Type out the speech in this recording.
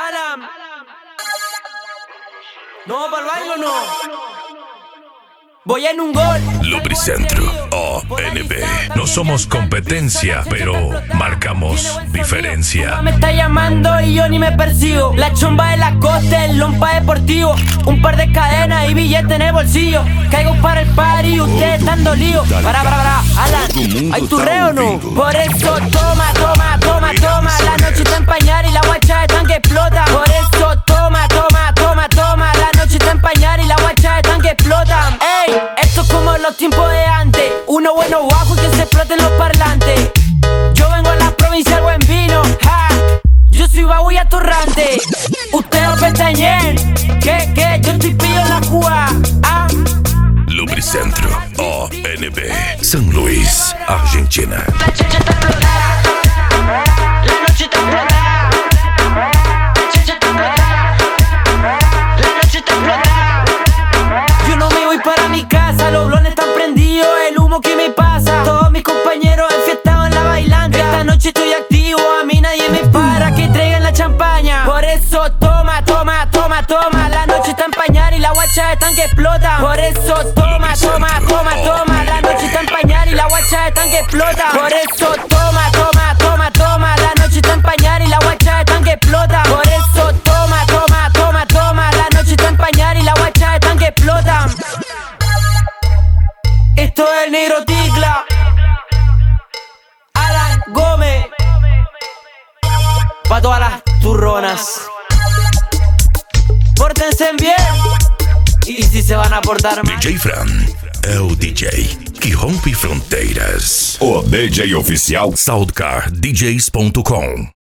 Alan. No, para el baile o no. Voy en un gol. Lubricentro ONB. No somos competencia, pero marcamos diferencia. Me está llamando y yo ni me persigo. La chomba de la costa, el lompa deportivo. Un par de cadenas y billetes en el bolsillo. Caigo para el party y ustedes están dolidos. Para, Alan, ¿hay turreo o no? Por eso toma. La noche está empañar y la guacha de tanque explota. Por eso toma. La noche está empañar y la guacha de tanque explota. Ey, esto es como los tiempos de antes. Uno bueno bajo y que se exploten los parlantes. Yo vengo a la provincia al buen vino, ja. Yo soy babu y atorrante. Ustedes pestañen, que yo estoy pillo en la jugada, ah. Lubricentro ONB. San Luis, Argentina. La chicha está explotada. La noche está explotada. La chicha está explotada. La noche está explotada. Yo no me voy para mi casa, los blones están prendidos, el humo que me pasa. Todos mis compañeros enfiestados en la bailante. Esta noche estoy activo, a mí nadie me para, que traigan la champaña. Por eso toma. La noche está empañar y la guacha de tanque explota. Por eso toma. La noche está empañar y la guacha de tanque explota. Por eso toma. La noche está empañar y la guacha de tanque explota. Por eso toma. La noche está empañar y la guacha de tanque explota. Esto es el Negro Ticla, Alan Gómez, pa' todas las turronas. Pórtense bien y si se van a portar mal. DJ Fran é o DJ que rompe fronteiras. O DJ oficial SoundCardDJs.com